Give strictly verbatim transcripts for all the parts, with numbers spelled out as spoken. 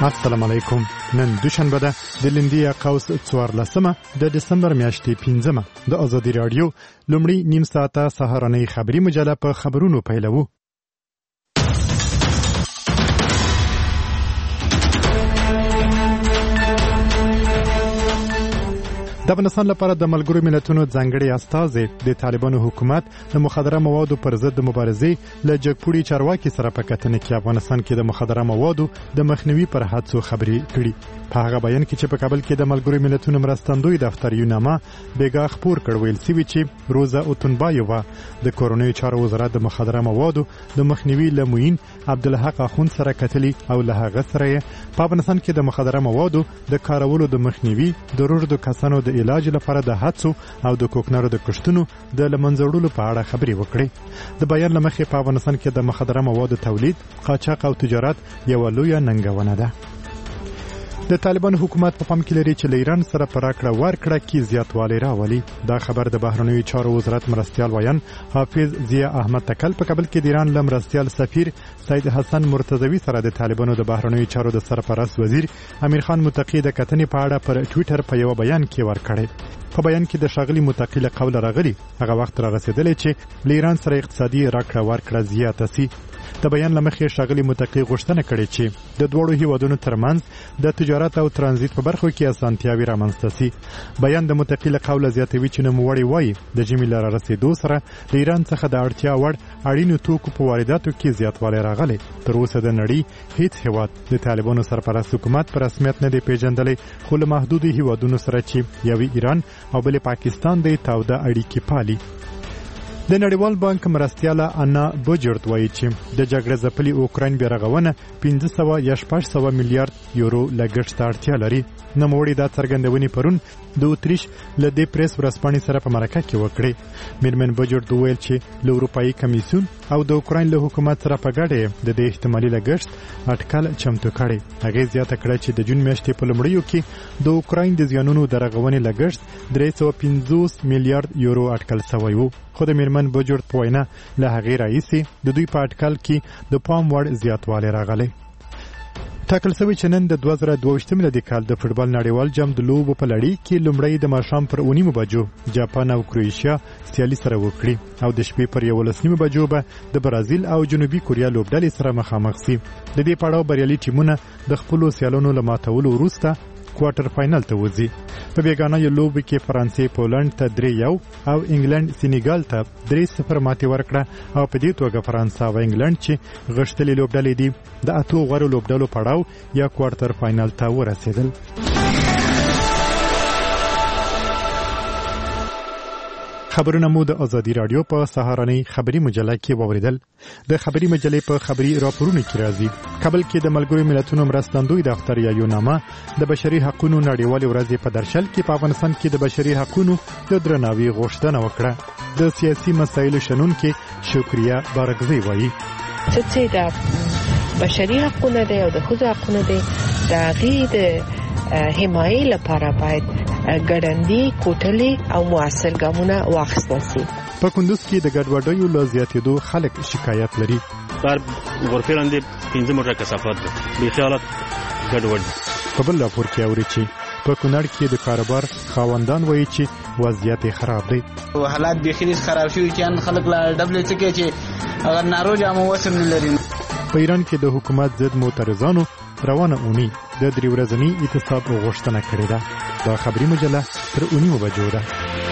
السلام علیکم. نن دوشنبه ده د لیندیا قوس څوارلسمه د دسمبر میاشتې پنځمه. د آزادي رادیو لومړی نیم ساعته سهارنۍ خبري مجله په خبرونو پیلوو. د افغانستان لپاره د ملګرو ملتونو ځانګړي استازي د طالبانو حکومت د مخدره موادو پر ضد د مبارزې له جګپوړي چارواکي سره په کتنه کې افغانستان کې د مخدره موادو د مخنیوي پر هڅو خبرې کړي. په هغه بیان کې چې په کابل کې د ملګرو ملتونو مرستندوی دفتر یونامه بیګا خبر کړ ویل سوي چې روزا اوتنبایووا د کورونی چارو وزارت د مخدره موادو د مخنیوي لموین عبدالحق اخوند سره کتلی او له هغه سره په افغانستان کې د مخدره موادو د کارولو د مخنیوي د روزو کسانو د علاج لپاره د هڅو او د کوکنارو د کښتونو د لمنځوړلو په اړه خبرې وکړي. د بیان لمخې په افغانستان کې د مخدره موادو تولید، قاچاق او تجارت یو لویه ننګونه ده. د طالبان حکومت په پام کې لري چې له ایران سره پر راکړه ورکړه کې زیاتوالی راولي. دا خبر د بهرنیو چارو وزارت مرستیال ویان حافظ ضیا احمد تکل په کابل کې د ایران له مرستیال سفیر سید حسن مرتضوی سره د طالبانو د بهرنیو چارو د سرپرست وزیر امیر خان متقی د کتنې په اړه پر ټوئیټر په یو بیان کې ورکړی. په بیان کې د شاغلی متقی له قوله راغلی هغه وخت راغسیدلی چې له ایران سره اقتصادي راکړه ورکړه زیاته سي. د بیان لمخې شاغلی متقی غوښتنه کړې چې د دوړو هیوادونو ترمنځ د تجارت او ترانزیت په برخو کې اسانتیاوي رامنځته سي. بیان د متقی له قوله زیاتوي چې نوموړی وایي د ژمي له رارسېدو سره د ایران څخه د اړتیا وړ اړینو توکو په وارداتو کې زیاتوالی راغلی. تر اوسه د نړۍ هیڅ هیواد د طالبانو سرپرست حکومت په رسمیت نه دی پیژندلی، خو له محدودو هیوادونو سره چې یوی ایران او بل پاکستان د تاوده اړیکې پالي. د نړیوال بانک مرستیاله انا بوجرت وایي چې د جګړې ځپلي اوکراین بیرغونه پنځه سوه یا شپږ سوه میلیارډ یورو لګښت ته اړتیا لري. نوموړي دا څرګندونې پرون د اتریش له دې پریس ورځپاڼې سره په مرکه کې وکړې. میرمن بوجرت وویل چې له اروپایي کمیسیون او د اوکراین له حکومت سره په ګډه د دې احتمالي لګښت اټکل چمتو کړی. هغې زیاته کړه چې د جون میاشتې په لومړیو کې د اوکراین د زیانونو د رغونې لګښت درې سوه پنځوس میلیارډ یورو اټکل شوی و، خو د میرمن بوجرت په وینا له هغې راهیسې د دوی په اټکل کې د پام وړ زیاتوالی راغلی. ټاکل شوی چې نن د دوه زره دوه ویشت میلادي کال د فوټبال نړیوال جام د لوبو په لړۍ کې لومړی د ماښام پر اوه نیمو بجو جاپان او کروئیشیا سیالي سره وکړي او د شپې پر یولس نیمو بجو به د برازیل او جنوبي کوریا لوبډلې سره مخامخ سي. د دې پړاو بریالي ټیمونه د خپلو سیالانو له ماتولو وروسته کوارټر فاینل ته وځي. په بیګانه یو لوبه کې فرانسې پولند ته درې یو او انګلند سینیګال ته درې صفر ماتې ورکړه او په دې توګه فرانسه او انګلند چې غښتلې لوبډلې دي د اتو غوړو لوبډلو پړاو یا کوارټر فاینل ته ورسېدل. خبرونه مو د آزادي رادیو په سهارنۍ خبري مجله کې واوریدل. د خبري مجلې په خبري راپورونو کې راځي کابل کې د ملګرو ملتونو مرستندوی دفتر یا یونامه د بشري حقوقو نړیوالې ورځې په درشل کې په افغانستان کې د بشري حقوقو د درناوي غوښتنه وکړه. د سیاسي مسایلو شنونکي شکریا بارګزی وایي چې د بشري حقوقو او د ښځو حقوقو د هغې د حمایې لپاره باید ګړندي کوټلې او مؤثر ګامونه واخیستل شي. په کندوز کې د ګډوډیو له زیاتېدو خلک شکایت لري. بر غرفې لاندې پنځه موټره کثافات دی، بیخي حالت ګډوډ دی. په بل راپور کې اوري چې په کونړ کې د کاروبار خاوندان وایي چې وضعیت خراب دی. حالات بیخي خراب شوي چې خلک لا ډبلې څکي چې اگر نارو جامو وسم نه لري. په ایران کې د حکومت ضد معترضانو روانه اونۍ د درې ورځني اعتصاب غوښتنه کړې ده. دا خبري مجله تر اوه نیمو بجو ده.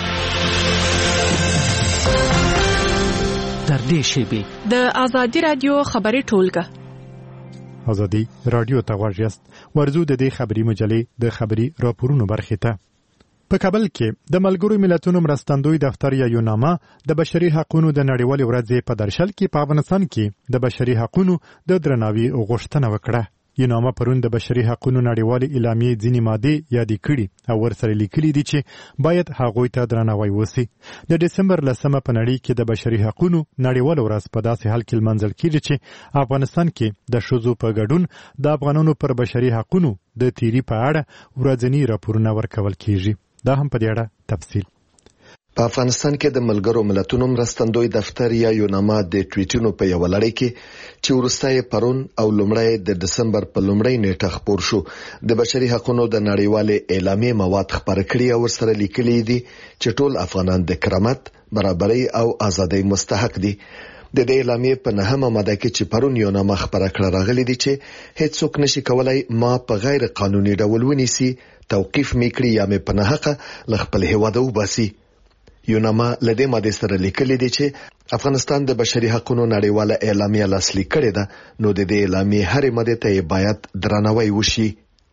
تر دې شیبې د آزادي رادیو خبري ټولګه آزادي رادیو ته غوږ یاست. ورځو د دې خبري مجلې د خبري راپورونو برخې ته. په کابل کې د ملګرو ملتونو مرستندوی دفتر یا یونامه د بشري حقوقو د نړیوالې ورځې په درشل کې په افغانستان کې د بشري حقوقو د درناوي غوښتنه وکړه. یونامه پرون د بشري حقوقو نړیوالې اعلامیې ځینې مادې یادې کړي او ورسره لیکلي دي چې باید هغوی ته درناوی وشي. د دسمبر لسمه په نړۍ کې د بشري حقوقو نړیواله ورځ په داسې حال کې لمانځل کېږي چې افغانستان کې د ښځو په ګډون د افغانانو پر بشري حقوقو د تیري په اړه ورځني راپورونه ورکول کېږي. دا هم په دې اړه تفصیل. په افغانستان کې د ملګرو ملتونو مرستندوی دفتر یا یوناما د ټویټونو په یو لړۍ کې چې ورستای پرون او لومړی د دسمبر په لومړۍ نیټه خبر شو د بشري حقوقو د نړیوالې اعلامیې مواد خبر کړي او سره لیکلي دي چې ټول افغانان د کرامت، برابرۍ او ازادۍ مستحق دي. د دې اعلامیې په نهمه ماده کې چې پرون یوناما خبره کړه راغلي دي چې هیڅ څوک نشي کولای ما په غیر قانوني ډول ونیسي، توقيف میکړي یا مې په نهقه لخپل هیواد وباسي. یوناما لدې ماده سره لیکلي دي چې افغانستان د بشري حقوقو نړیواله اعلامیه لاسلیک کړې ده، نو د دې اعلامیې هرې ماده ته باید درناوی وشي.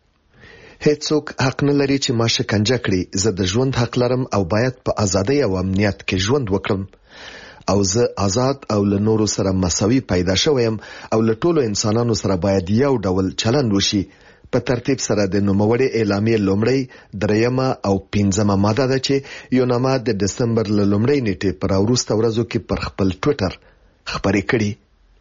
هیڅ څوک حق نه لري چې ما شکنجه کړي. زه د ژوند حق لرم او باید په ازادۍ او امنیت کې ژوند وکړم او زه آزاد او له نورو سره مساوي پیدا شوم او له ټولو انسانانو سره باید یو ډول چلند وشي. په ترتیب سره د نوموړې اعلامیې لومړی، دریمه او پنځمه ماده ده چې یوناما د دسمبر له لومړۍ نیټې پر وروسته ورځو کې پر خپل ټویټر خبرې کړي.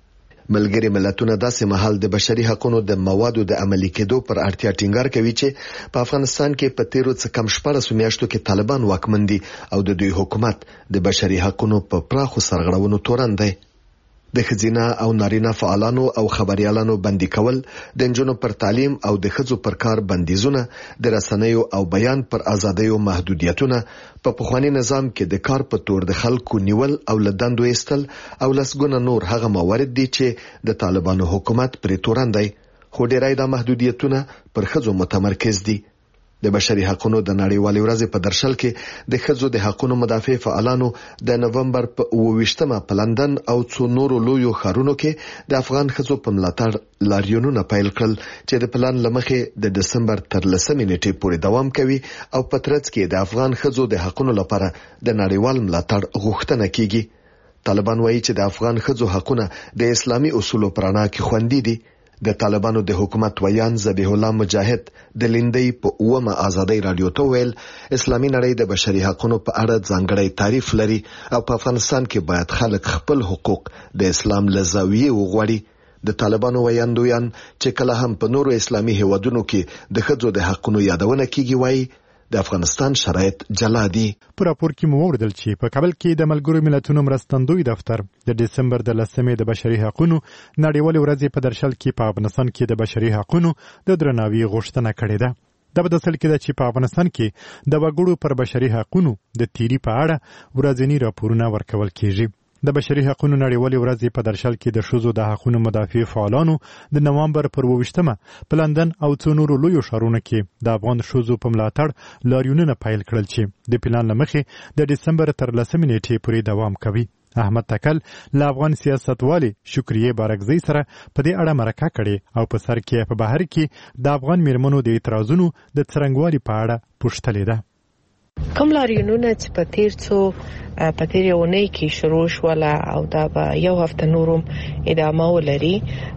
ملګري ملتونه داسې مهال د بشري حقوقو د موادو د عملي کېدو پر اړتیا ټینګار کوي چې په افغانستان کې په تیرو څه کم شپږ میاشتو کې طالبان واکمن دي او د دوی حکومت د بشري حقوقو په پراخو سرغړونو تورن دی. د خزینه او نارینه فعالانو او خبريالانو بندي کول، د نجونو پر تعلیم او د ښځو پر کار بندیزونه، د رسنیو او بیان پر ازادیو محدودیتونه، په پخوانی نظام کې د کار په تور د خلکو نیول او لدندو ایستل او لسګونه نور هغه موارد دي چې د طالبانو حکومت پرې تورن دی. خو ډیری د محدودیتونه پر ښځو متمرکز دي. د بشري حقوقو د نړیوالې ورځې په درشل کې د ښځو د حقوقو مدافع فعالانو د نومبر په اووه ویشتمه په لندن او څو نورو لویو ښارونو کې د افغان ښځو په ملاتړ لاریونونه پیل کړل چې د پلان لمخې د دسمبر تر لسمې نیټې پورې دوام کوي او په ترڅ کې د افغان ښځو د حقوقو لپاره د نړیوال ملاتړ غوښتنه کیږي. طالبان وایي چې د افغان ښځو حقوقونه د اسلامي اصولو پر رڼا کې خوندي دي. د طالبانو د حکومت ویان ذبیح الله مجاهد د لیندۍ په اومه ازادۍ رادیو ته ویل اسلامي نړۍ د بشري حقوقو په اړه ځانګړی تعریف لري او په افغانستان کې باید خلک خپل حقوق د اسلام له زاویې وغواړي. د طالبانو ویاندویان چې کله هم په نورو اسلامي هیوادونو کې د ښځو د حقوقو یادونه کیږي وایي د افغانستان شرایط جلا دي. په راپور کې مو وردل چې په کابل کې د ملګرو ملتونو مرستندوی دفتر د دسمبر د لسمې د بشري حقوقو نړیوالې ورځې په درشل کې په افغانستان کې د بشري حقوقو د درناوي غوښتنه کړې ده. دا په داسې کې ده چې په افغانستان کې د وګړو پر بشري حقوقو د تیری په اړه ورځنی راپورونه ورکول کیږي. د بشري حقوقو نړیوالې ورځې په درشل کې د ښځو د حقوقو مدافع فعالانو د نومبر پر اووه ویشتمه په لندن او څو نورو لویو ښارونو کې د افغان ښځو په ملاتړ لاریونونه پیل کړل چې د پلان له مخې د دسمبر تر لسمې نیټې پورې دوام کوي. احمد تکل له افغان سیاستوالې شکریې بارکزۍ سره په دې اړه مرکه کړې او په سر کې په بهر کې د افغان میرمنو د اعتراضونو د څرنګوالي په اړه پوښتلې ده. کوم لاریونونه چې په تیر څو په تیر یو نه کې شروع شول او دا به یو هفته نورم ادامه ولري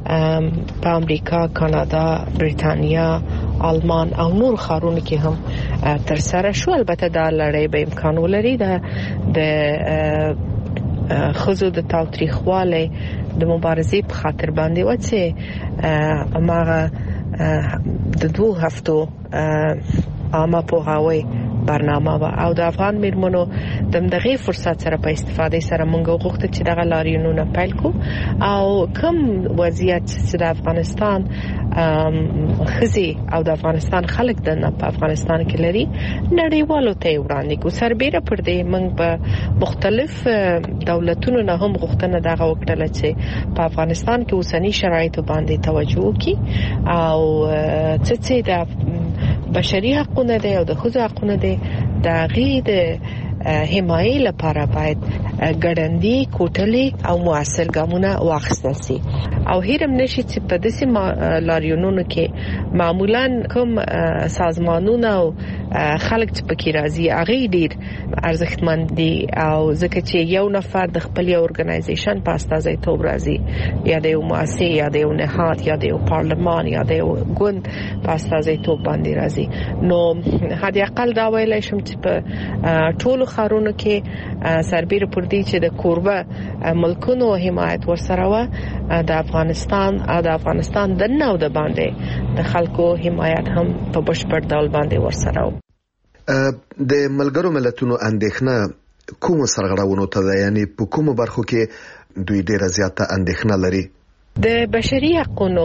په امریکا، کانادا، بریتانیا، آلمان او نور ښارونو کې هم تر سره شو. البته دا لړۍ به امکان ولري د ښځو د تاوتریخوالي د مبارزې په خاطر باندې و چې هغه د دوه هفتو عامه پوهاوی برنامه و او د افغان میرمنو د دغه فرصت سره په استفاده سره موږ غوښتل چې دغه لاریونونه پیل کو او کوم وضعیت چې د افغانستان خزي او د افغانستان خلک د په افغانستان کې لري نړیوالو ته وړاندې کو. سربېره پر دې موږ په مختلف دولتونو نه هم غوښتنه دغه وکړه چې په افغانستان کې اوسنی شرایط باندې توجه وکړي او څه څه د بشري حقوقونه دي او د ښځو حقوقونه دي د غي د حمایې لپاره باید ګړندی کوټلې او موثر ګامونه واخیستل شي او هیرم نشي چې په داسې لاریونونو کې معمولا کوم سازمانونه او خلک چې پکې راځي هغه ډیر ارزښتمن دي او ځکه چې یو نفر د خپل یو ارګنایزیشن په استازیتوب راځي یا د یو مؤسسه یا د یو نهاد یا د یو پارلمان یا د یو ګوند په استازیتوب باندې راځي. نو حد اقل دا ویلای شم چې په ټولو خارونو کې سربېره پر دې چې د کوربه ملکونو حمایت ورسره و د افغانستان او د افغانستان د نو د باندې د خلکو حمایت هم په بشپړ ډول باندې ورسره و. د ملګرو ملتونو اندېښنه کوم سرغړونو ته ده، یعنی په کوم برخو کې دوی ډیره زیاته اندېښنه لري؟ د بشري حقوقو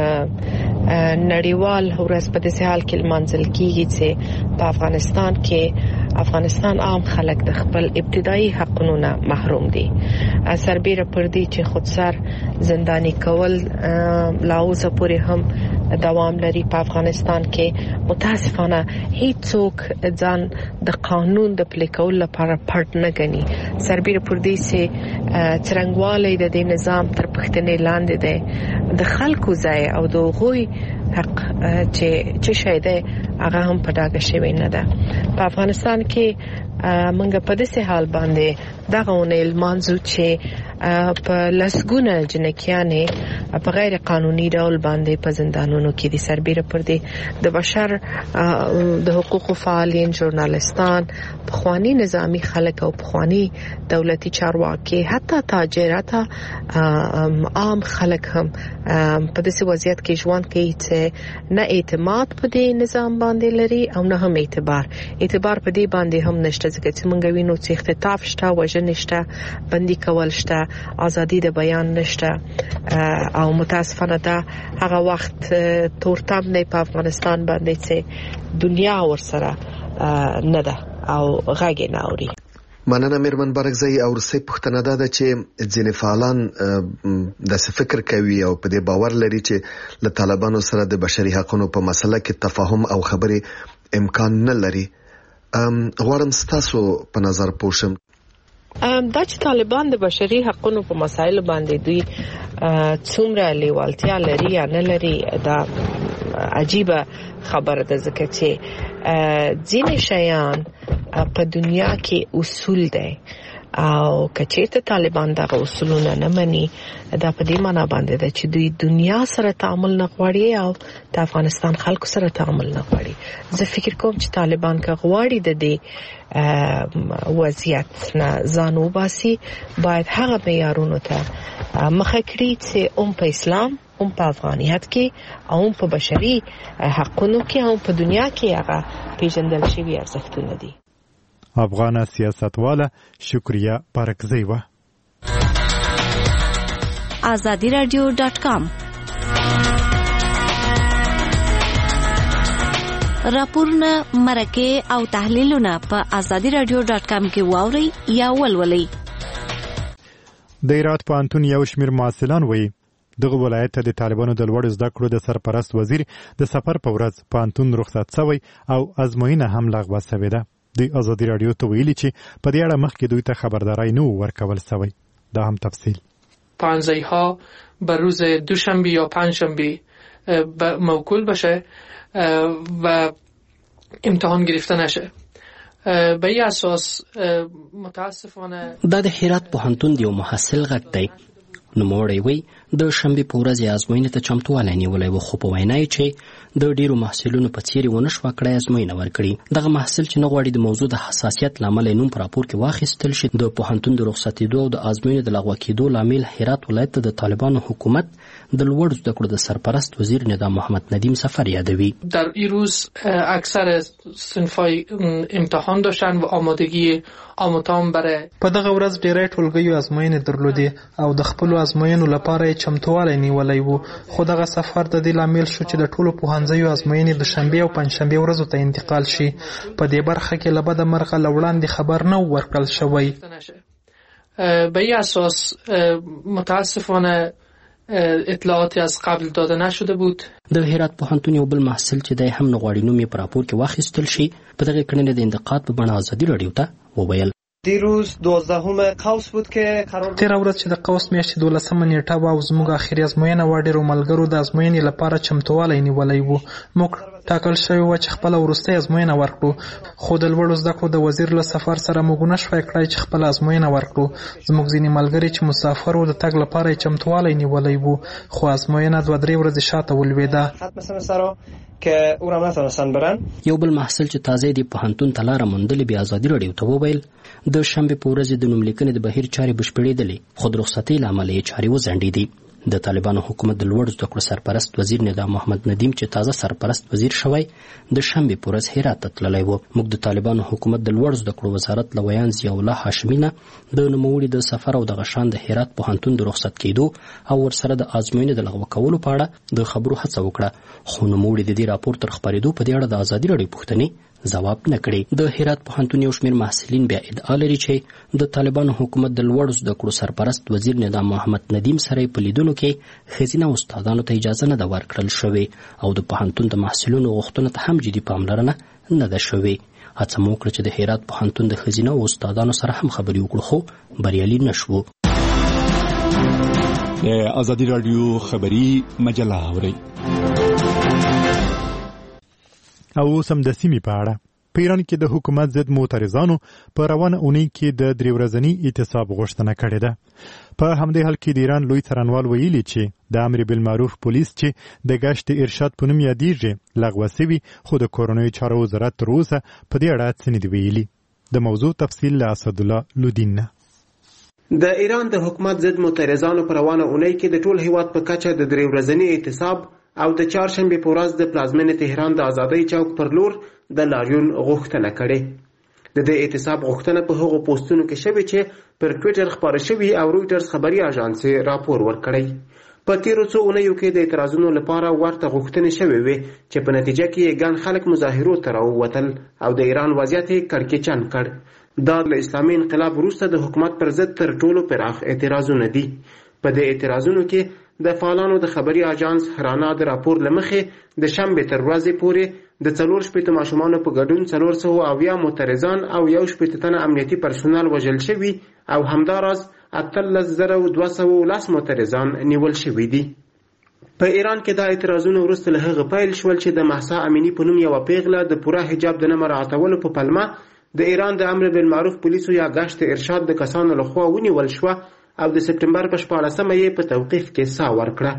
نړیوال ورځ په دې حال کې منځل کیږي چې په افغانستان کې افغانستان عام خلک د خپل ابتدایي حقوقو نه محروم دي. سربېره پر دې چې خودسر زنداني کول لا اوسه پورې هم دوام لري په افغانستان کې. متاسفانه هیڅوک ځان د قانون د پلي کولو لپاره پټ نه ګڼي. سربېره پر دې چې څرنګوالی د دې نظام تر پښتنې لاندې دی، د خلکو ځای او د غوي حق چې چې شای دی هغه هم په ډاګه شوی نه ده. په افغانستان کې موږ په دې حال باندې دغه ونې المانځو چې په لسګونه جنکیانې په غیر قانوني ډول باندې په زندانونو کې دي. سربېره پر دې د بشر د حقوقو فعالین، ژورنالستان، پخوانی نظامی خلک او پخوانی دولتي چارواکي، حتی تاجرات، عام خلک هم په دې وضعیت کې ژوند کوي چې نه اعتماد په دې نظام باندې لري او نه هم اعتبار اعتبار په دې باندې هم نشته، ځکه چې موږ وینو چې اختطاف شته، وژنې شته، بندي کول شته، ازادي د بیان نشته. او متاسفانه دا هغه وخت تورتم نه په افغانستان باندې چې دنیا ورسره نه ده او غږ نه اوري. مننه میرمن برګزی. او ورسې پښتنه ده چې ځینې فعالان د فکر کوي او په دې باور لري چې له طالبانو سره د بشري حقوقو په مسله کې تفاهم او خبرې امکان نه لري. غواړم ستاسو په نظر پوښم دا چې طالبان د بشري حقوقو په مسایلو باندې دوی څومره لیوالتیا لري یا نه لري، دا عجیبه خبره ده، ځکه چې ځینې شیان په دنیا کې اصول دي او کچېته طالبان دغه اصولونه نه مني، دا په دې معنی باندې ده چې دوی دنیا سره تعامل نه غواړي او د افغانستان خلکو سره تعامل نه غواړي. زه فکر کوم چې طالبان که غواړي د دې وضعیت نه ځان وباسي، باید هغه معیارونو ته مخه کړي چې هم په اسلام، هم په افغانیت کې او هم په بشري حقوقو کې او په دنیا کې هغه پیژندل شوي ارزښتونه دي. افغان سیاستواله شکریه برکزی و. آزادی رادیو ډاټ کام راپورونه، مرکه او تحلیلونه په آزادی رادیو ډاټ کام کې واوري یا ولولئ. د هرات پوهنتون یو شمېر محصلان وایي دغه ولایت ته د طالبانو د لوړ زده کړو د سرپرست وزیر د سفر په ورځ پوهنتون رخصت شوی او ازموینه هم لغوه شوې ده. د آزادی رادیو ته ویلي چې په دې اړه مخکې دوی ته خبرداری نه ورکول شوی. دا هم تفصیل. پانزده ها بر روز دوشنبه یا پنجشنبه موکول بشه و امتحان گرفته نشه. به این اساس متاسفانه دا د هرات پوهنتون یو محصل غږ دی. نوموړی وی د شنبې په ورځ ازموینې ته چمتوالی نیولی و، خو په وینا یې چې د ډیرو محصلینو په څیر ونه شوه کړی ازموینه ورکړي. دغه محصل چې نه غواړي د موضوع د حساسیت له امله نوم په راپور کې واخیستل شي، د پوهنتون د رخصتېدو او د ازموینې د لغوه کېدو لامل هرات ولایت ته د طالبانو حکومت د لوړ زده کړو د سرپرست وزیر نظام محمد ندیم سفر یادوي. در این روز اکثر صنف‌های امتحان داشتن و آمادگی آموزان برای په دغه ورځ ډېری ټولګیو ازموینې درلودې او د خپلو ازموینو لپاره یې چمتوالی نیولی و، خو دغه سفر د دې لامل شو چې د ټولو پوهنځیو ازموینې د شنبې او پنجشنبې ورځو ته انتقال شي. په دې برخه کې له بده مرغه له وړاندې خبر نه ورکړل شوی. به این اساس متاسفانه اطلاعاتی از قبل داده نشده بود. د هرات پوهنتون یو بل محصل چې دی هم نه غواړي نوم یې په راپور کې واخیستل شي، په دغه کړنې د انتقاد په بڼه ازادي راډیو ته وویل. دیروز دوازدهم قوس بود که قرار تیره ورځ چې د قوس میاشتې دولسمه نیټه وه او زموږ اخري ازموینه وه، ډېرو ملګرو د ازموینې لپاره چمتوالی نیولی و. موږ ټاکل شوی و چې خپله وروستۍ ازموینه ورکړو، خو د لوړو زده کړو د وزیر له سفر سره موږ نه شوی کړی چې خپله ازموینه ورکړو. زموږ ځینې ملګري چې مسافر و د تګ لپاره یې چمتوالی نیولی و، خو ازموینه دوه درې ورځې شاته ولوېده. که او را نتونستن برن. یو بل محصل چې تازه دی پوهنتون ته لاره موندلې بیا ازادي راډیو ته وویل د شنبې په ورځ د نوملیکنې د بهیر چارې بشپړېدلې، خو د رخصتۍ له امله یې چارې وځنډېدې. د طالبانو حکومت د لوړ زده کړو سرپرست وزیر نظام محمد ندیم چې تازه سرپرست وزیر شوی د شنبې په ورځ هرات ته تللی و. موږ د طالبانو حکومت د لوړ زده کړو وزارت له ویان ضیاء الله هاشمي نه د نوموړي د سفر او دغه شان د هرات پوهنتون د رخصت کېدو او ورسره د ازموینې د لغوه کولو په اړه د خبرو هڅه وکړه، خو نوموړي د دې راپور تر خپرېدو په دې اړه د ازادي راډیو پوښتنې ځواب نه کړي. د هرات پوهنتون یو شمېر محصلین بیا ادعا لري چې د طالبانو حکومت د لوړ زده کړو سرپرست وزیر نظام محمد ندیم سره په لیدلو کې ښځینه استادانو ته اجازه نه ده ورکړل شوې او د پوهنتون د محصلینو غوښتنو ته هم جدي پاملرنه نه ده شوې. هڅه مو وکړه چې د هرات پوهنتون د ښځینه استادانو سره هم خبرې وکړو، خو بریالي نه شوو. د ازادي راډیو خبري مجله اورئ. او سم د سیمې په اړه په ایران کې د حکومت ضد معترضانو په روانه اونۍ کې د درې ورځني اعتصاب غوښتنه کړې ده. په همدې حال کې د ایران لوی څارنوال ویلي چې د امر بالمعروف پولیس چې د گشت ارشاد په نوم یادېږي لغوه سوي، خو د کورنیو چارو وزارت تر اوسه په دې اړه څه نه دي ویلي. د موضوع تفصیل له اسدالله لودین نه. د ایران د حکومت ضد معترضانو په روانه اونۍ کې د ټول هیواد په کچه د درې ورځني اعتصاب او د چهارشنبې په ورځ د پلازمینې تهران د ازادۍ چوک پر لور د لاریون غوښتنه کړې. د دې اعتصاب غوښتنه په هغو پوسټونو کې شوې چې پر ټویټر خپاره شوي او رویټرز خبري اژانس راپور ورکړی. په تیرو څو اونیو کې د اعتراضونو لپاره ورته غوښتنې شوې وې چې په نتیجه کې ګڼ خلک مظاهرو ته راووتل او د ایران وضعیت یې کړکېچن کړ. دا د اسلامي انقلاب وروسته د حکومت پر ضد تر ټولو پراخ اعتراضونه دي. په دې اعتراضونو کې د فعالانو د خبري اژانس هرانا د راپور لمخې د شنبې تر ورځې پورې د څلور شپېته ماشومانو په ګډون څلور سوه اویا معترضان او یو شپېته تنه امنیتي پرسونل وژل شوي او همداراز اتلس زره دوه سوه ولس معترضان نیول شوي دي. په ایران کې دا اعتراضونه وروسته له هغه پیل شول چې د مهسا امینی په نوم یوه پیغله د پوره حجاب د نه مراعاتولو په پلمه د ایران د امر بالمعروف پولیسو یا گشت ارشاد د کسانو لخوا ونیول شوه او د سپټمبر په شپاړسمه یې په توقیف کې سا ورکړه.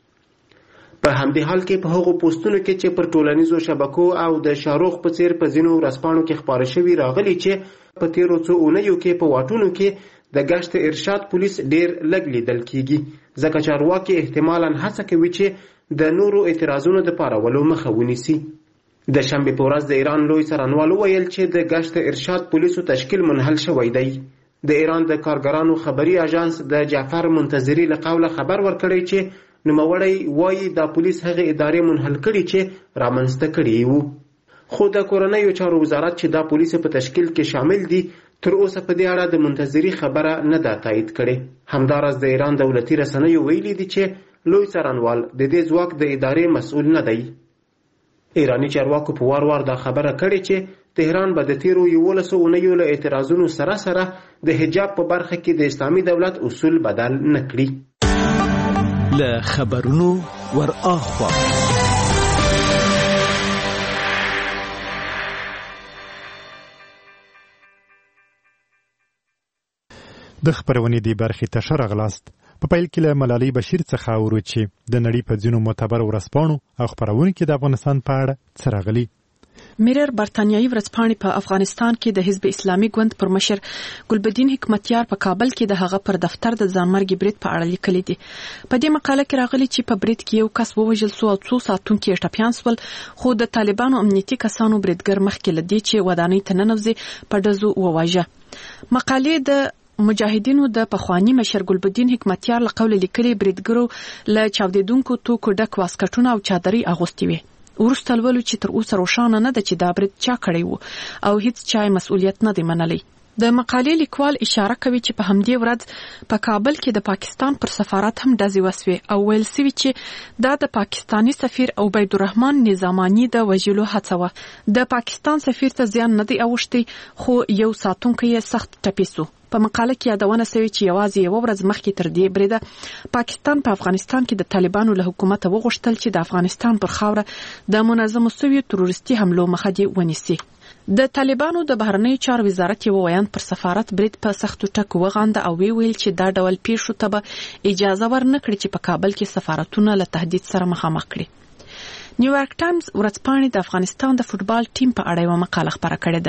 په همدې حال کې په هغو پوسټونو کې چې پر ټولنیزو شبکو او د شاروخ په څیر په ځینو ورځپاڼو کې خپاره شوي راغلي چې په تیرو څو اونیو کې په واټونو کې د گشت ارشاد پولیس ډیر لږ لیدل کیږي، ځکه چارواکي احتمالاً هڅه کوي چې د نورو اعتراضونو د پارولو مخه ونیسي. د شنبې په ورځ د ایران لوی څارنوال وویل چې د گشت ارشاد پولیسو تشکیل منحل شوی دی. د ایران د کارګرانو خبري اژانس د جعفر منتظری له قوله خبر ورکړی چې نوموړی وایي دا پولیس هغه ادارې منحل کړي چې رامنځته کړي وو. خو د کورنیو چارو وزارت چې دا پولیس په تشکیل کې شامل دي تر اوسه په دې اړه د منتظری خبره نه ده تایید کړې. همداراز د ایران دولتي رسنیو ویلي دي چې لوی څارنوال د دې ځواک د ادارې مسؤل نه دی. ایرانی چارواکو په وار وار دا خبره کړې چې تهران به د تیرو یولسو اونیو له اعتراضونو سره سره د حجاب په برخه کې د اسلامي دولت اصول بدل نه کړي. له خبرونو ور اخوا د خبرونې دی برخې ته ښه راغلاست. په پیل کې له ملالۍ بشیر څخه اورو چې د نړۍ په ځینو معتبر ورځپاڼو او خپرونکو د افغانستان په اړه څه راغلي. میرر برتانیایي ورځپاڼې په افغانستان کې د حزب اسلامي ګوند پر مشر ګلبدین حکمتیار په کابل کې د هغه پر دفتر د ځانمرګي برید په اړه لیکلي دي. په دې مقاله کې راغلي چې په برید کې یو کس ووژل سو او څو ساتونکي یې ټپیان سول، خو د طالبانو امنیتي کسانو بریدګر مخکې له دې چې ودانۍ ته ننوځي په ډزو وواژه. مقالې د مجاهدینو د پخوانی مشر ګلبدین حکمتیار له قوله لیکلي بریدګرو له چاودیدونکو توکو ډک واسکټونه او چادرې اغوستې وې. وروسته لولو چې تر اوسه روښانه نه ده چې دا برید چا کړی وو او هیڅ چا مسؤلیت نه دی منلی. د مقالې لیکوال اشاره کوي چې په همدې ورځ په کابل کې د پاکستان پر سفارت هم ډزې وسوې او ویل سوي چې دا د پاکستانی سفیر عبیدالرحمن نظامانی د وژلو هڅه وه. د پاکستان سفیر ته زیان نه دی اوښتی خو یو ساتونکی یې سخت ټپي سو. په مقاله کې یادونه شوې چې یوازې یو ورځ مخکې تر دې بریده پاکستان په افغانستان کې د طالبانو له حکومت وغوښتل چې د افغانستان پر خاوره د منظمو سویو تروریستي حملو مخه دې ونیسي. د طالبانو د بهرنیو چارو وزارت یو ویان پر سفارت برید په سختو ټکو وغانده او وی ویل چې دا ډول پیښو ته به اجازه ورنکړي چې په کابل کې سفارتونه له تهدید سره مخامخ کړي. نیویارک ټایمز ورځپاڼې د افغانستان د فوټبال ټیم په اړه یو مقاله خپره کړې ده.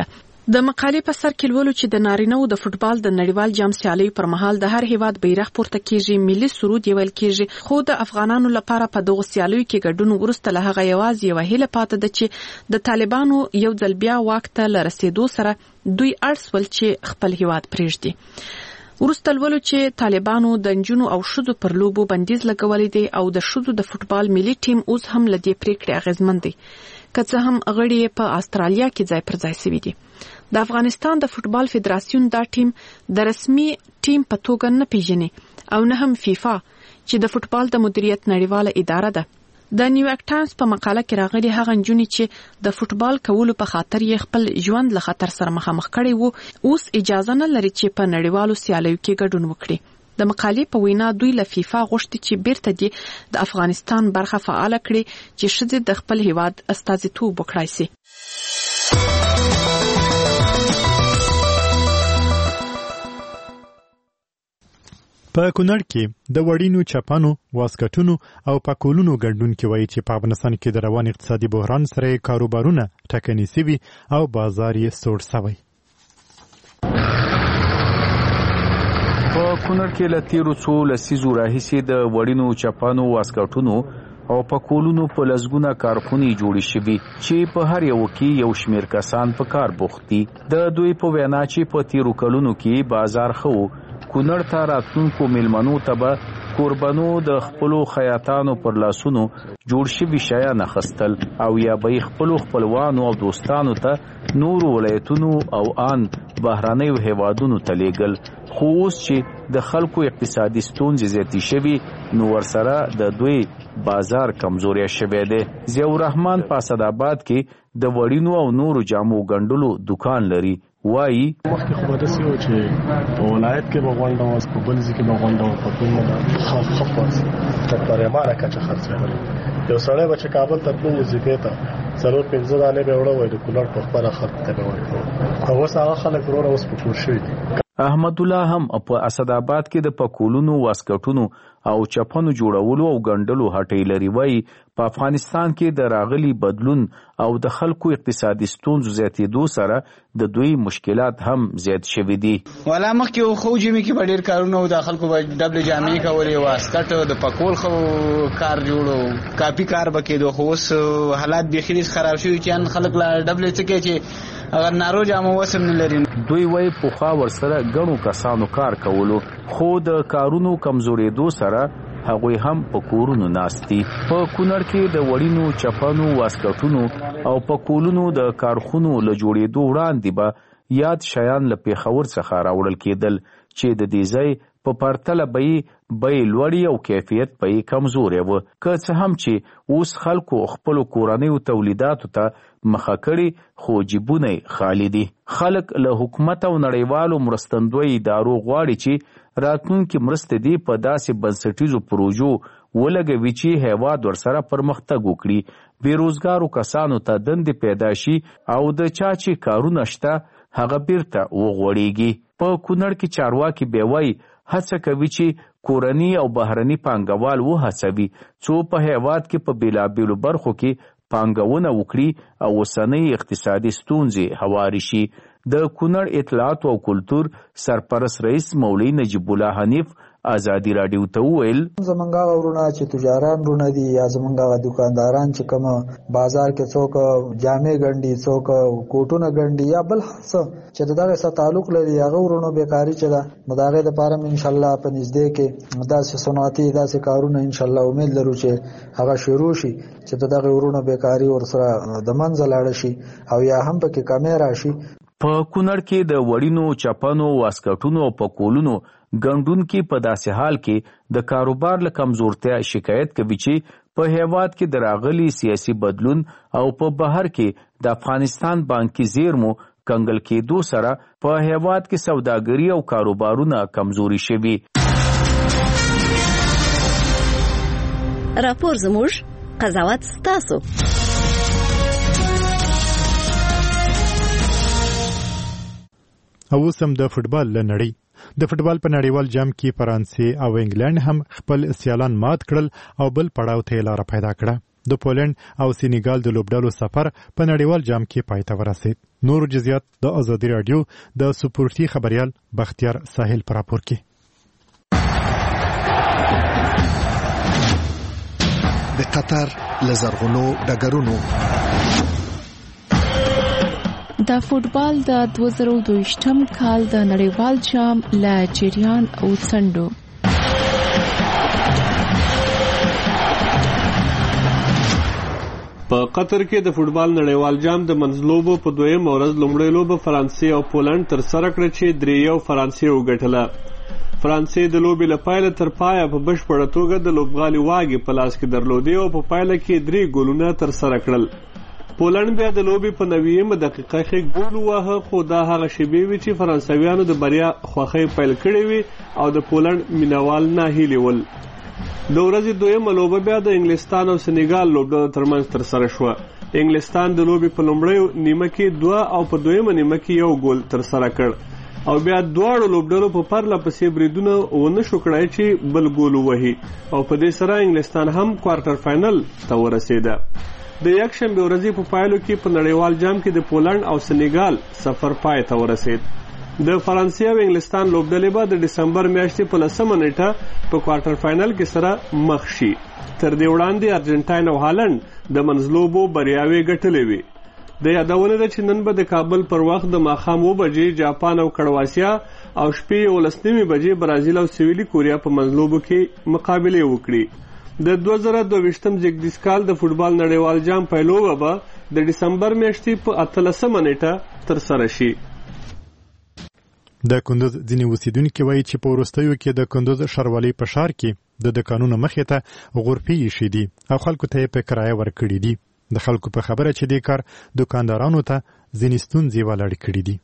د مقالې په سر کې لولو چې د نارینه‌و د فوټبال د نړیوال جام سیالۍ پر مهال د هر هیواد بیرغ پورته کیږي، ملي سرود یې ویل کیږي، خو د افغانانو لپاره په دغه سیالیو کې ګډون وروسته له هغه یوازې یوه هیله پاتې ده چې د طالبانو یو ځل بیا واک ته له رسیدو سره دوی اړ سول چې خپل هیواد پرېږدي. وروسته لولو چې طالبانو د نجونو او ښځو پر لوبو بندیز لګولی دی او د ښځو د فوټبال ملي ټیم اوس هم له دې پریکړې اغېزمن دی، که څه هم غړي په استرالیا کې ځای پر ځای شوي دي. د افغانستان د فوټبال فدراسیون دا ټیم د رسمي ټیم په توګه نه پیژني او نه هم فیفا چې د فوټبال د مدیریت نړیواله اداره ده. د نیویارک ټایمز په مقاله کې راغلي هغه نجونې چې د فوټبال کولو په خاطر یې خپل ژوند له خطر سره مخامخ کړی وو، اوس اجازه نه لري چې په نړیوالو سیالیو کې ګډون وکړي. د مقالې په وینا دوی له فیفا غوښتي چې بیرته دې د افغانستان برخه فعاله کړي چې ښځې د خپل هیواد استازیتوب وکړای شي. په کونړ کې د وړینو چپانو، واسکټونو او پکولونو ګډونکي وایي چې په افغانستان کې د روان اقتصادي بحران سره کاروبارونه ټکني سوي او بازار یې سوړ سوی. په کونړ کې له تیرو څو لسیزو راهیسې د وړینو چپانو، واسکټونو او پکولونو په لسګونه کارخونې جوړې شوي چې په هر یو کې یو شمیر کسان په کار بوخت دي. د دوی په وینا چې په تیرو کلونو کې بازار ښه کونړ ته راتلونکو میلمنو ته به کوربنو د خپلو خیاطانو پر لاسونو جوړ شوي شیان اخیستل او یا به یې خپلو خپلوانو او دوستانو ته نورو ولایتونو او آن بهرنیو هیوادونو ته لیږل. خو اوس چې د خلکو اقتصادي ستونزې زیاتې شوي نو ورسره د دوی بازار کمزوری شوی دی. ضیاء الرحمن په اسداباد کې د وړینو او نورو جامو ګنډلو دکان لري. وایي مخکې خو به داسې و چې په ولایت کې به غونډه وه، په بل ځای کې به غونډه وه، په کوم نه خف خف وه تر پرېمانه کچه خرڅېدل. یو سړی به چې کابل ته تللو ځیګې ته څلور پنځه دانې به یې وړه وی د کونړ په خپله خلق ته به ورکړو. او اوس هغه خلک وروره اوس په کور شوي دي. احمد الله هم په اسداباد کې د پکولونو، واسکټونو او چپنو جوړولو او ګنډلو هټۍ لري. وایي په افغانستان کې د راغلي بدلون او د خلکو اقتصادي ستونزو زیاتېدو سره د دوی مشکلات هم زیات شوي دي. والا مخکې خو جیمې کې به ډېر کارونه و، د خلکو به ډبلې جامې کولې، واسکټ د پکول خو کار جوړو، کاپي کار به کېدو. خو اوس حالات بیخي خراب شوي چې خلک لا ډبلې څه کوي چې اگر نارو جامه وسم نه لري. دوی وایي پخوا ورسره ګڼو کسانو کار کولو، خو د کارونو کمزورېدو سره هغوی هم په کورونو ناست دي. په کونړ کې د وړینو چپنو، واسکټونو او پکولونو د کارخونو له جوړېدو وړاندې به یاد شیان له پېښور څخه راوړل کېدل چې د دې ځای په پرتله به یې بیې لوړې او کیفیت به یې کمزوری و. که څه هم چې اوس خلکو خپلو کورنیو تولیداتو ته مخه کړي خو جیبونه یې خالي دي. خلک له حکومت او نړیوالو مرستندویو ادارو غواړي چې راتلونکي مرستې دې په داسې بنسټیزو پروژو ولګوي چې هیواد ورسره پرمختګ وکړي، بېروزګارو کسانو ته دندې پیدا شي او د چا چې کارونه شته هغه بیرته وغوړېږي. په کونړ کې چارواکي بیا وایي هڅه کوي چې کورني او بهرني پانګوال وهڅوي څو په هیواد کې په بېلابېلو برخو کې پانګونه وکړي او اوسنۍ اقتصادي ستونزې هوارې شي. د کونړ اطلاعات او کلتور سرپرست رئیس مولوي نجیب الله حنیف ازادي راډیو ته وویل زمونږ هغه ورونه چې تجاران ورونه دي یا زمونږ هغه دکانداران چې کوم بازار کې څوک جامې ګنډي، څوک کوټونه ګنډي یا بل څه چې دغه سره تعلق لري هغه ورونو بیکاری چې ده نو دغه لپاره ان شاء الله په نږدې کې داسې صنعتي داسې کارونه ان شاء الله امید لرو چې هغه شروع شي چې دغه ورونو بیکاری ورسره د منځ لاړ شي او یا هم پکې کمې راشي. په کونړ کې د وړینو چپنو، واسکټونو او پکولونو ګنډونکي په داسې حال کې د کاروبار له کمزورتیا شکایت کوي چې په هیواد کې د راغلي سیاسي بدلون او په بهر کې د افغانستان بانکي زیرمو کنګل کېدو سره په هیواد کې سوداګري او کاروبارونه کمزوري شوي. راپور زموږ قضاوت ستاسو. او اوس هم د فوټبال له نړۍ د فوټبال په نړیوال جام کې فرانسې او انګلند هم خپل سیالان مات کړل او بل پړاو ته لار پیدا کړه. د پولند او سینیګال د لوبډلو سفر په نړیوال جام کې پای ته ورسید. نور جزئیات د آزادي رادیو د سپورتي خبريال بختیار ساحل پر راپور کې. د قطر لزرغونو ډګرونو د فوټبال د دوه زره دوه کال د نړیوال جام لا جریان او څنډو په قطر کې د فوټبال نړیوال جام د منځلوبو په دویم ورځ لومړی لوبه فرانسې او پولند تر سره کړه چې درې یو فرانسې وګټله. فرانسې د لوبې له پیله تر پایه په بشپړه توګه د لوبغالي واګې په لاس کې درلودې او په پایله کې درې ګولونه تر سره کړل. پولند بیا د لوبې په نویمه دقیقه کې ګول وواهه، خو دا هغه شیبې وې چې فرانسویانو د بریا خوښۍ پیل کړې وې او د پولند مینوال ناهیلي ول. د ورځې دویمه لوبه بیا د انګلستان او سینیګال لوبډلو ترمنځ تر سره شوه. انګلستان د لوبې په لومړۍ نیمه کې دوه او په دویمه نیمه کې یو ګول تر سره کړ او بیا دواړو لوبډلو په پرله پسې بریدونه ونه شو کړای چې بل ګول ووهي او په دې سره انګلستان هم کوارټر فاینل ته ورسېده. د یکشنبې ورځې په پایلو کې په نړیوال جام کې د پولند او سینیګال سفر پای ته ورسېد. د فرانسې او انګلستان لوبډلې به د ډسمبر میاشتې په لسمه نیټه په کوارټر فاینل کې سره مخ شي. تر دې وړاندې ارجنټاین او هالند د منځلوبو بریاوې ګټلې وي. د یادونه ده چې نن به د کابل پر وخت د ماښام اوه بجې جاپان او کرواسیا او شپې یولس نیمې بجې برازیل او سویلي کوریا په منځلوبو کې مقابلې وکړي. د دوه زره دوه زیږدیز کال د فوټبال نړیوال جام پیلوبه به د ډسمبر میاشتې په اتلسمه نیټه تر سره شي. د کندوز ځینې اوسیدونکي وایي چې په وروستیو کې د کندوز ښاروالۍ په ښار کې د دکانونو مخې ته غرفې ایښې دي او خلکو ته یې په کرایه ورکړي دي. د خلکو په خبره چې دې کار دوکاندارانو ته ځینې ستونزې ولاړې کړي دي.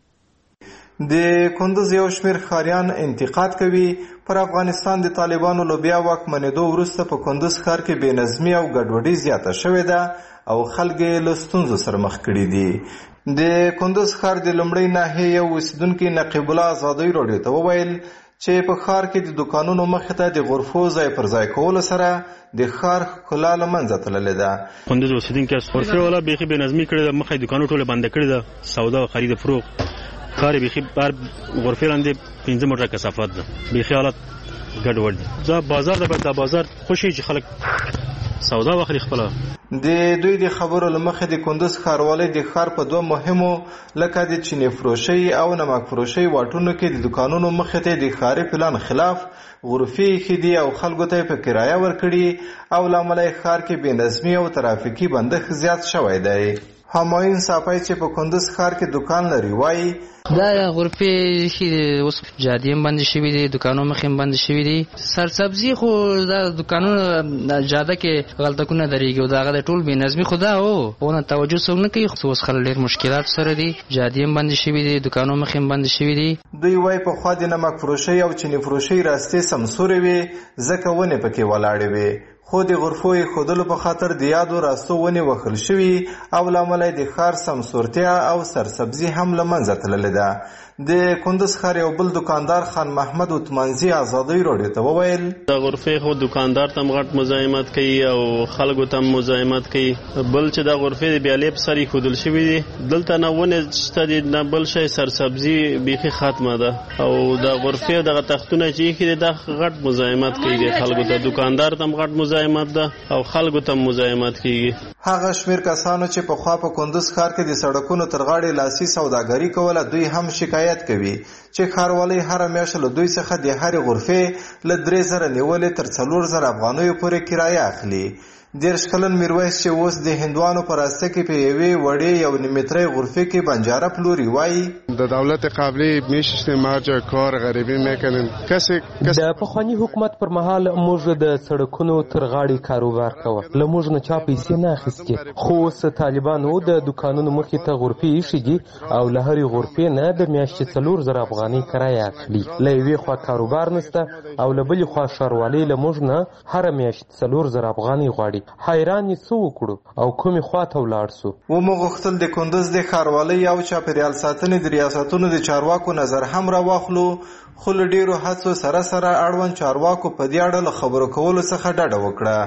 د کندوز یو شمېر ښاریان انتقاد کوي پر افغانستان د طالبانو له بیا واکمنېدو وروسته په کندوز ښار کې بې نظمي او ګډوډي زیاته شوې ده او خلک یې له ستونزو سره مخ کړي دي. د کندوز ښار د لومړۍ ناحیې یو اوسیدونکي نقیب الله آزادۍ راډیو ته وویل چې په ښار کې د دوکانونو مخې ته د غرفو ځای پر ځای کولو سره د ښار ښکلا له منځه تللې ده. کندوز اوسیدونکي غرفې والا بیخي بې نظمي کړې ده، مخې دوکانونه ټوله بنده کړې ده، سودا او خرید فروغ کار یې بیخي هر غرفې لاندې پنځه موټره کثافات ده، بیخي حالت ګډوډ دی. دا بازار ده، باید دا بازار خوشي چې خلک سودا واخلي خپله. د دوی د خبرو له مخې د کندوز ښاروالۍ د ښار په دوه مهمو لکه د چینې فروشۍ او نمک فروشۍ واټونو کې د دوکانونو مخې ته د ښاري پلان خلاف غرفې ایښې دي او خلکو ته یې په کرایه ورکړي او له امله یې ښار کې بې نظمي او ترافیکي بندښت زیات شوی دی. همایون صافی چې په کندوز ښار کې دکان لري وایي دا غرفې چې اوس جادې هم بندې شوي دي، دوکانو مخې هم بندې شوي دي. سرسبزي خو دا دوکانونه جاده کې غلطکونه درېږي او د هغه د ټول بې نظمي خو دا هو ونه توجه څوک نه کوي. اوس خلک ډېر مشکلات سره دي، جادې هم بندې شوي دي، دوکانو مخې هم بندې شوي دي. دوی وایي پخوا د نمک فروشۍ او چینې فروشۍ راستې سمسورې وې ځکه ونې پکې ولاړې وې، خو د غرفو ایښودلو په خاطر د یادو راستو ونې وهل شوي او له امله د ښار سمسورتیا او سرسبزي هم له منځه تللې ده. د کندوز ښار یو بل دوکاندار خان محمد عثمانزي آزادۍ راډیو ته وویل د غرفې خو دوکاندار ته غټ مزاحمت کوي او خلکو ته مزاحمت کوي. بل چې د غرفې د بیالې په سر ایښودل شوي دي، دلته نه ونې شته دي نه بل شی، سرسبزي بیخي ختمه ده او د غرفې دغه تختونه چې ایښي دي دا غټ مزاحمت کوي د خلکو ته. دوکاندار ته غټ مزاحمت ده او خلکو ته مزاحمت کیږي. هغه شمیر کسانو چې په خوا په کندوز ښار کې د سړکونو تر غاړې لاسي سوداګري کوله دوی هم شکایت کوي چې ښاروالۍ هره میاشت له دوی څخه د هرې غرفې له درې زره نیولې تر څلور زره افغانیو پورې کرایه اخلي. دېرش کلن میرویس چې اوس د هندوانو په راسته کې په یوې وړې یو نیمترۍ غرفې کې بنجاره پلوري وایي د دولت قبلی میشستیم هر جای کار غریبی میکنیم. کسی د پخواني حکومت پر مهال موږ د سړکونو تر غاړې کاروبار کوه، له موږ نه چا پیسې نه اخیستې، خو اوس طالبانو د دوکانونو مخې ته غرفې ایښي دي او له هرې غرفې نه د میاشتې څلور زره افغانۍ کرایه اخلي. له یوې خوا کاروبار نشته او له بلې خوا ښاروالۍ له موږ نه هره میاشت څلور زره افغانۍ غواړي. حیران یې څه وکړو او کومې خوا ته ولاړ سو. ومو غوښتل د کندوز د ښاروالۍ او چاپیریال ساتنې د ریاستونو د چارواکو نظر هم راواخلو، خو له ډېرو هڅو سره سره اړوند چارواکو په دې اړه له خبرو کولو څخه ډډه وکړه.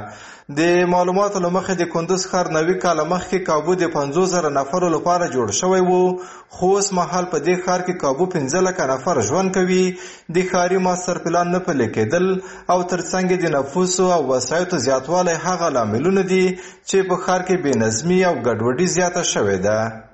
د معلوماتو له مخې د کندوز ښار نوي کاله مخکې کابو د پنځوس زره نفرو لپاره جوړ شوی و، خو اوس مهال په دې ښار کې کابو پنځه لکه نفر ژوند کوي. د ښاري ماستر پلان نه پلي کېدل او ترڅنګ د نفوسو او وسایطو زیاتوالی هغه لاملونه دي چې په ښار کې بې نظمي او ګډوډي زیاته شوې ده.